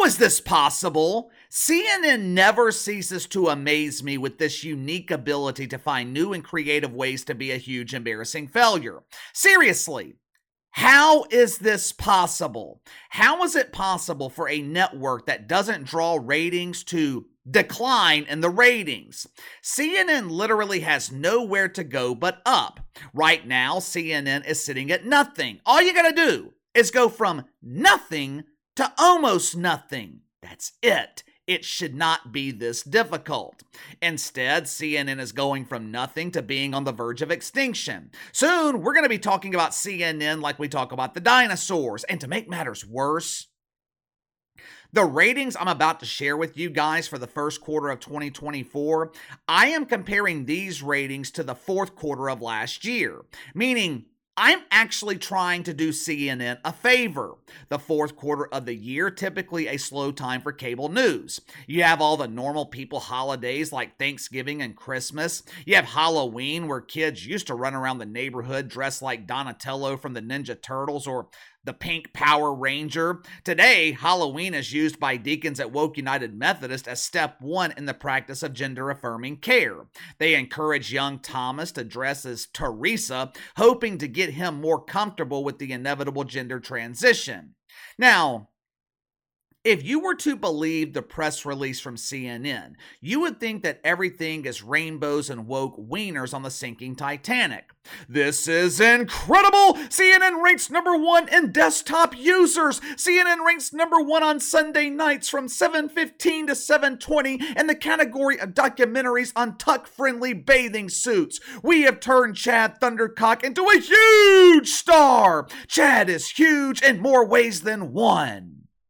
How is this possible? CNN never ceases to amaze me with this unique ability to find new and creative ways to be a huge, embarrassing failure. Seriously, how is this possible? How is it possible for a network that doesn't draw ratings to decline in the ratings? CNN literally has nowhere to go but up. Right now, CNN is sitting at nothing. All you gotta do is go from nothing to almost nothing. That's it. It should not be this difficult. Instead, CNN is going from nothing to being on the verge of extinction. Soon, we're going to be talking about CNN like we talk about the dinosaurs. And to make matters worse, the ratings I'm about to share with you guys for the first quarter of 2024, I am comparing these ratings to the fourth quarter of last year, meaning I'm actually trying to do CNN a favor. The fourth quarter of the year, typically a slow time for cable news. You have all the normal people holidays like Thanksgiving and Christmas. You have Halloween, where kids used to run around the neighborhood dressed like Donatello from the Ninja Turtles or the Pink Power Ranger. Today, Halloween is used by deacons at Woke United Methodist as step one in the practice of gender-affirming care. They encourage young Thomas to dress as Teresa, hoping to get him more comfortable with the inevitable gender transition. Now, if you were to believe the press release from CNN, you would think that everything is rainbows and woke wieners on the sinking Titanic. This is incredible! CNN ranks number one in desktop users. CNN ranks number one on Sunday nights from 7:15 to 7:20 in the category of documentaries on tuck-friendly bathing suits. We have turned Chad Thundercock into a huge star. Chad is huge in more ways than one.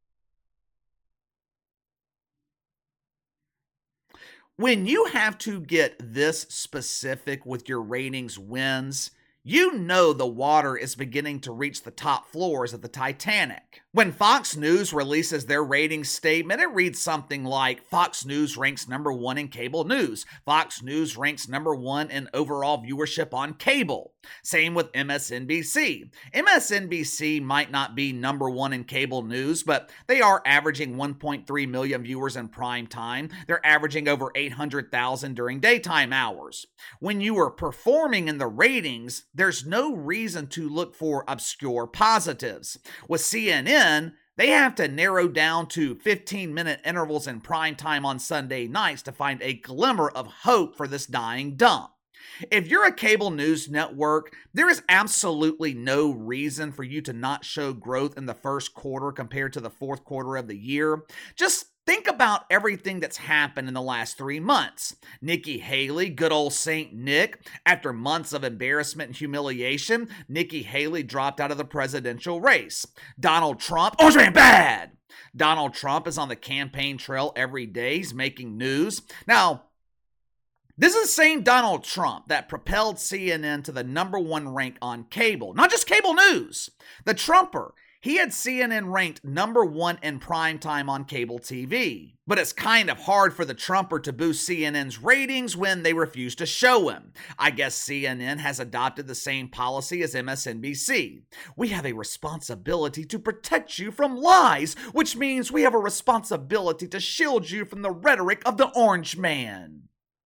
When you have to get this specific with your ratings wins, you know the water is beginning to reach the top floors of the Titanic. When Fox News releases their ratings statement, it reads something like, Fox News ranks number one in cable news. Fox News ranks number one in overall viewership on cable. Same with MSNBC. MSNBC might not be number one in cable news, but they are averaging 1.3 million viewers in prime time. They're averaging over 800,000 during daytime hours. When you are performing in the ratings, there's no reason to look for obscure positives. With CNN, they have to narrow down to 15-minute intervals in prime time on Sunday nights to find a glimmer of hope for this dying dump. If you're a cable news network, there is absolutely no reason for you to not show growth in the first quarter compared to the fourth quarter of the year. Just think about everything that's happened in the last 3 months. Nikki Haley, good old Saint Nick, after months of embarrassment and humiliation, Nikki Haley dropped out of the presidential race. Donald Trump, Orange Man bad! Donald Trump is on the campaign trail every day. He's making news. Now, this is the same Donald Trump that propelled CNN to the number one rank on cable. Not just cable news. The Trumper, he had CNN ranked number one in prime time on cable TV. But it's kind of hard for the Trumper to boost CNN's ratings when they refuse to show him. I guess CNN has adopted the same policy as MSNBC. We have a responsibility to protect you from lies, which means we have a responsibility to shield you from the rhetoric of the Orange Man.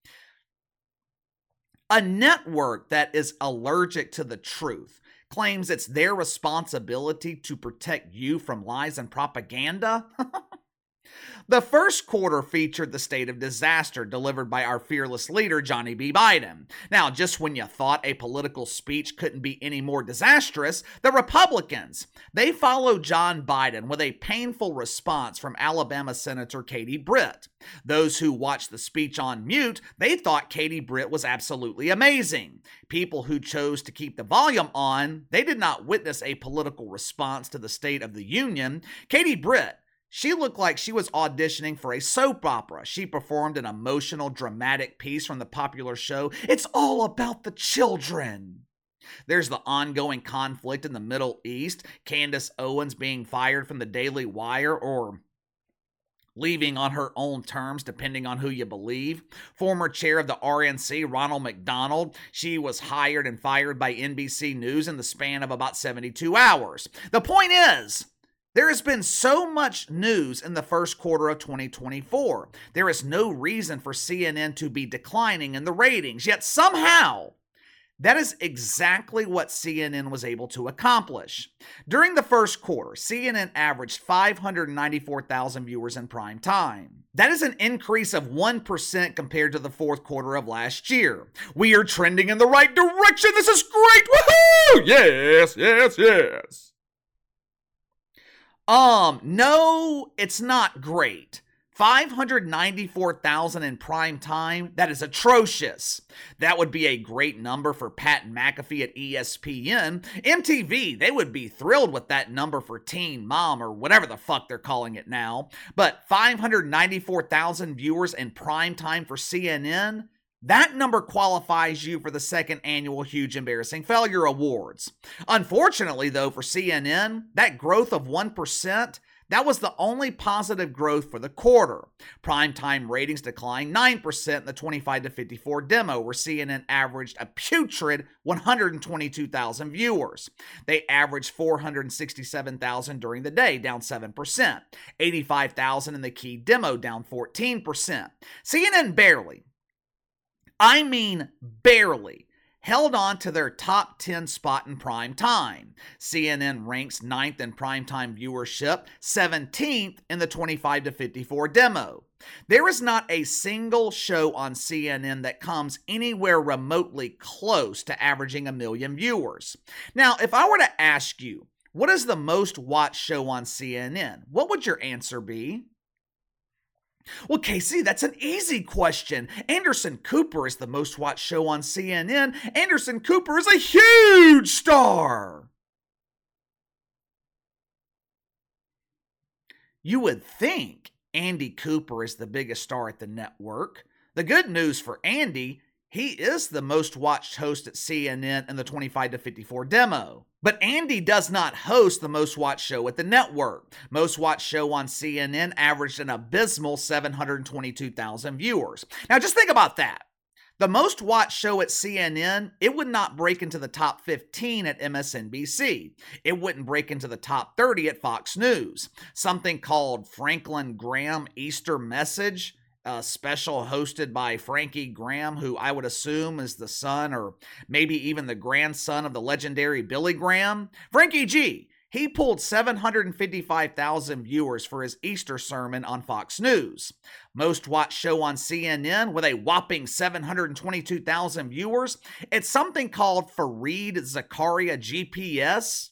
A network that is allergic to the truth claims it's their responsibility to protect you from lies and propaganda? The first quarter featured the state of disaster delivered by our fearless leader, Johnny B. Biden. Now, just when you thought a political speech couldn't be any more disastrous, the Republicans, they followed John Biden with a painful response from Alabama Senator Katie Britt. Those who watched the speech on mute, they thought Katie Britt was absolutely amazing. People who chose to keep the volume on, they did not witness a political response to the State of the Union. Katie Britt, she looked like she was auditioning for a soap opera. She performed an emotional, dramatic piece from the popular show, It's All About the Children. There's the ongoing conflict in the Middle East, Candace Owens being fired from the Daily Wire or leaving on her own terms, depending on who you believe. Former chair of the RNC, Ronald McDonald, she was hired and fired by NBC News in the span of about 72 hours. The point is, There has been so much news in the first quarter of 2024. There is no reason for CNN to be declining in the ratings, yet somehow that is exactly what CNN was able to accomplish. During the first quarter, CNN averaged 594,000 viewers in prime time. That is an increase of 1% compared to the fourth quarter of last year. We are trending in the right direction. This is great. Woohoo! Yes, yes, yes. No, it's not great. 594,000 in prime time, that is atrocious. That would be a great number for Pat McAfee at ESPN. MTV, they would be thrilled with that number for Teen Mom or whatever the fuck they're calling it now. But 594,000 viewers in prime time for CNN, that number qualifies you for the second annual Huge Embarrassing Failure Awards. Unfortunately, though, for CNN, that growth of 1%, that was the only positive growth for the quarter. Primetime ratings declined 9% in the 25 to 54 demo, where CNN averaged a putrid 122,000 viewers. They averaged 467,000 during the day, down 7%. 85,000 in the key demo, down 14%. CNN barely, I mean barely, held on to their top 10 spot in prime time. CNN ranks 9th in primetime viewership, 17th in the 25 to 54 demo. There is not a single show on CNN that comes anywhere remotely close to averaging 1 million viewers. Now, if I were to ask you, what is the most watched show on CNN? What would your answer be? Well, Casey, that's an easy question. Anderson Cooper is the most watched show on CNN. Anderson Cooper is a huge star. You would think Andy Cooper is the biggest star at the network. The good news for Andy, he is the most watched host at CNN in the 25 to 54 demo. But Andy does not host the most watched show at the network. Most watched show on CNN averaged an abysmal 722,000 viewers. Now just think about that. The most watched show at CNN, it would not break into the top 15 at MSNBC. It wouldn't break into the top 30 at Fox News. Something called Franklin Graham Easter Message, a special hosted by Frankie Graham, who I would assume is the son or maybe even the grandson of the legendary Billy Graham. Frankie G, he pulled 755,000 viewers for his Easter sermon on Fox News. Most watched show on CNN with a whopping 722,000 viewers. It's something called Fareed Zakaria GPS.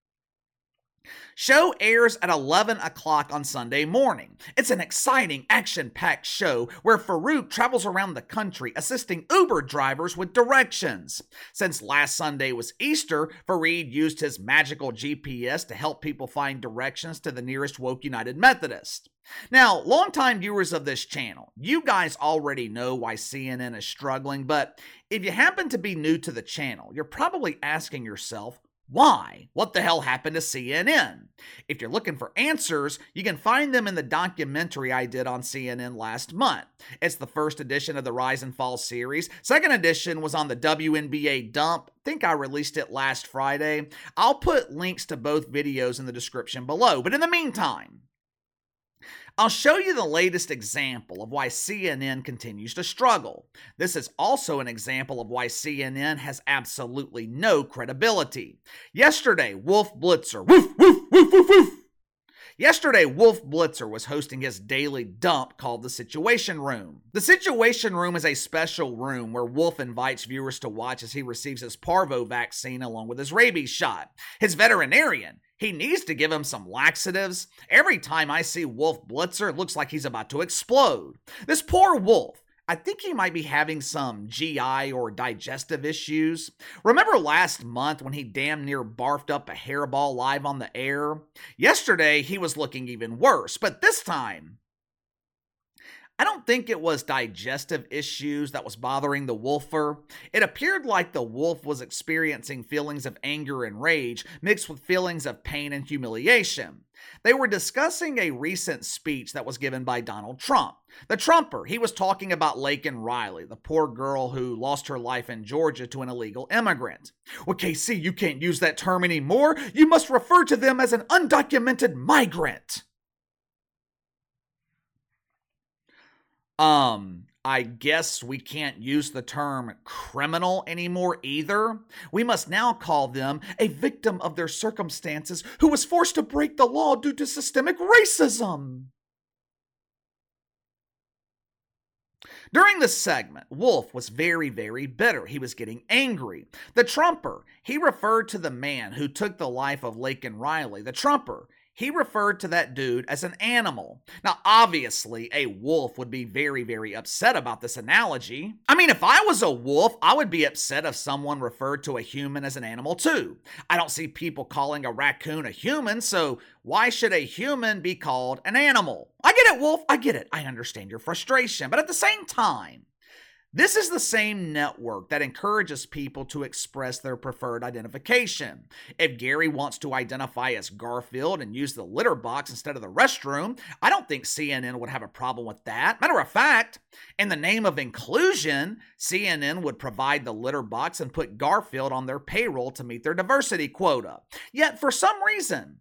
Show airs at 11 o'clock on Sunday morning. It's an exciting, action-packed show where Farouk travels around the country assisting Uber drivers with directions. Since last Sunday was Easter, Fareed used his magical GPS to help people find directions to the nearest Woke United Methodist. Now, longtime viewers of this channel, you guys already know why CNN is struggling, but if you happen to be new to the channel, you're probably asking yourself, why? What the hell happened to CNN? If you're looking for answers, you can find them in the documentary I did on CNN last month. It's the first edition of the Rise and Fall series. Second edition was on the WNBA dump. I think I released it last Friday. I'll put links to both videos in the description below. But in the meantime, I'll show you the latest example of why CNN continues to struggle. This is also an example of why CNN has absolutely no credibility. Yesterday, Wolf Blitzer, woof, woof, woof, woof, woof. Yesterday, Wolf Blitzer was hosting his daily dump called The Situation Room. The Situation Room is a special room where Wolf invites viewers to watch as he receives his parvo vaccine along with his rabies shot. His veterinarian, he needs to give him some laxatives. Every time I see Wolf Blitzer, it looks like he's about to explode. This poor Wolf, I think he might be having some GI or digestive issues. Remember last month when he damn near barfed up a hairball live on the air? Yesterday, he was looking even worse, but this time, I don't think it was digestive issues that was bothering the wolfer. It appeared like the wolf was experiencing feelings of anger and rage mixed with feelings of pain and humiliation. They were discussing a recent speech that was given by Donald Trump. The Trumper, he was talking about Laken Riley, the poor girl who lost her life in Georgia to an illegal immigrant. Well, KC, you can't use that term anymore. You must refer to them as an undocumented migrant. I guess we can't use the term criminal anymore either. We must now call them a victim of their circumstances who was forced to break the law due to systemic racism. During this segment, Wolf was very, very bitter. He was getting angry. The Trumper, he referred to the man who took the life of Laken Riley. The Trumper, he referred to that dude as an animal. Now, obviously, a wolf would be very, very upset about this analogy. I mean, if I was a wolf, I would be upset if someone referred to a human as an animal too. I don't see people calling a raccoon a human, so why should a human be called an animal? I get it, Wolf. I get it. I understand your frustration. But at the same time, this is the same network that encourages people to express their preferred identification. If Gary wants to identify as Garfield and use the litter box instead of the restroom, I don't think CNN would have a problem with that. Matter of fact, in the name of inclusion, CNN would provide the litter box and put Garfield on their payroll to meet their diversity quota. Yet, for some reason,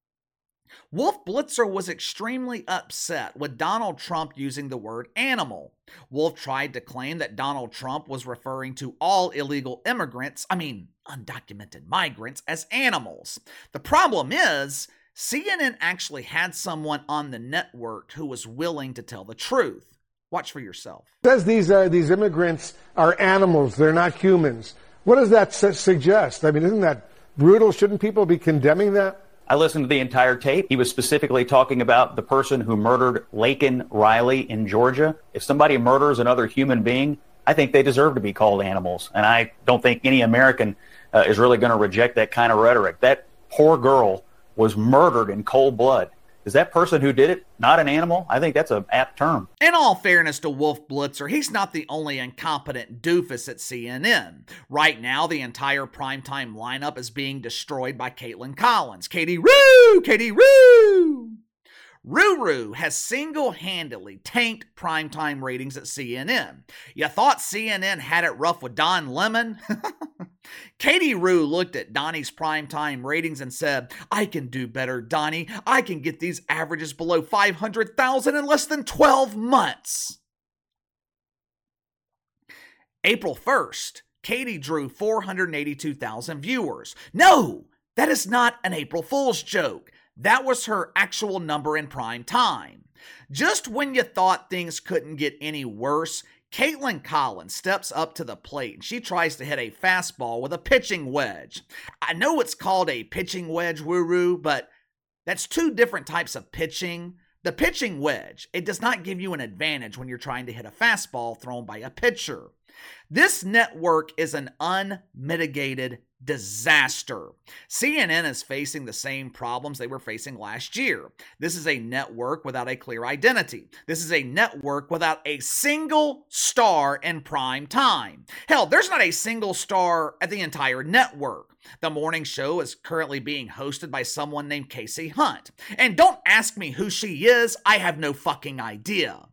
Wolf Blitzer was extremely upset with Donald Trump using the word animal. Wolf tried to claim that Donald Trump was referring to all illegal immigrants, undocumented migrants, as animals. The problem is, CNN actually had someone on the network who was willing to tell the truth. Watch for yourself. It says these immigrants are animals, they're not humans. What does that suggest? Isn't that brutal? Shouldn't people be condemning that? I listened to the entire tape. He was specifically talking about the person who murdered Laken Riley in Georgia. If somebody murders another human being, I think they deserve to be called animals. And I don't think any American is really going to reject that kind of rhetoric. That poor girl was murdered in cold blood. Is that person who did it not an animal? I think that's an apt term. In all fairness to Wolf Blitzer, he's not the only incompetent doofus at CNN. Right now, the entire primetime lineup is being destroyed by Caitlin Collins. Katie Roo! Katie Roo! Ruru has single-handedly tanked primetime ratings at CNN. You thought CNN had it rough with Don Lemon? Katie Roo looked at Donnie's primetime ratings and said, I can do better, Donnie. I can get these averages below 500,000 in less than 12 months. April 1st, Katie drew 482,000 viewers. No, that is not an April Fool's joke. That was her actual number in prime time. Just when you thought things couldn't get any worse, Caitlin Collins steps up to the plate and she tries to hit a fastball with a pitching wedge. I know it's called a pitching wedge, woo-roo, but that's two different types of pitching. The pitching wedge, it does not give you an advantage when you're trying to hit a fastball thrown by a pitcher. This network is an unmitigated disaster. CNN is facing the same problems they were facing last year. This is a network without a clear identity. This is a network without a single star in prime time. Hell, there's not a single star at the entire network. The morning show is currently being hosted by someone named Casey Hunt. And don't ask me who she is. I have no fucking idea.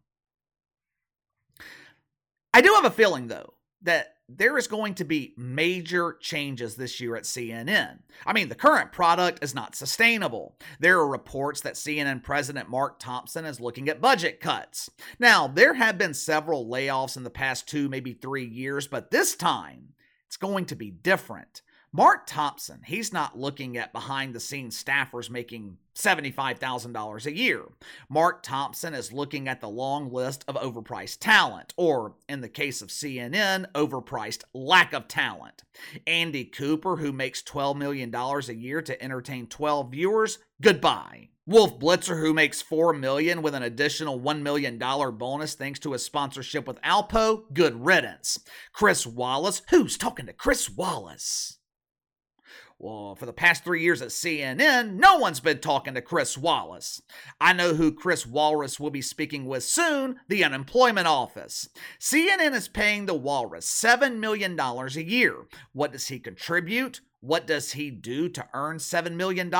I do have a feeling, though, that there is going to be major changes this year at CNN. The current product is not sustainable. There are reports that CNN President Mark Thompson is looking at budget cuts. Now, there have been several layoffs in the past 2, maybe 3 years, but this time, it's going to be different. Mark Thompson, he's not looking at behind-the-scenes staffers making $75,000 a year. Mark Thompson is looking at the long list of overpriced talent, or in the case of CNN, overpriced lack of talent. Andy Cooper, who makes $12 million a year to entertain 12 viewers, goodbye. Wolf Blitzer, who makes $4 million with an additional $1 million bonus thanks to his sponsorship with Alpo, good riddance. Chris Wallace, who's talking to Chris Wallace? Well, for the past 3 years at CNN, no one's been talking to Chris Wallace. I know who Chris Walrus will be speaking with soon, the unemployment office. CNN is paying the Walrus $7 million a year. What does he contribute? What does he do to earn $7 million?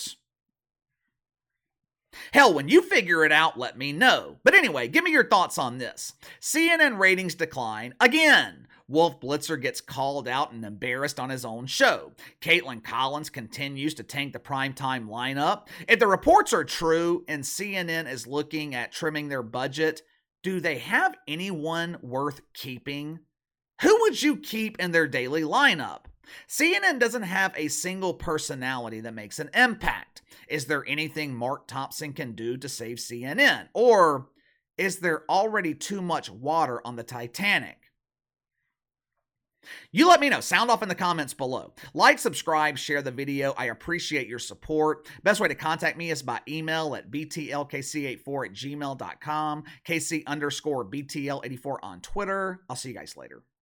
Hell, when you figure it out, let me know. But anyway, give me your thoughts on this. CNN ratings decline again. Wolf Blitzer gets called out and embarrassed on his own show. Caitlin Collins continues to tank the primetime lineup. If the reports are true and CNN is looking at trimming their budget, do they have anyone worth keeping? Who would you keep in their daily lineup? CNN doesn't have a single personality that makes an impact. Is there anything Mark Thompson can do to save CNN? Or is there already too much water on the Titanic? You let me know. Sound off in the comments below. Like, subscribe, share the video. I appreciate your support. Best way to contact me is by email at btlkc84@gmail.com, KC_BTL84 on Twitter. I'll see you guys later.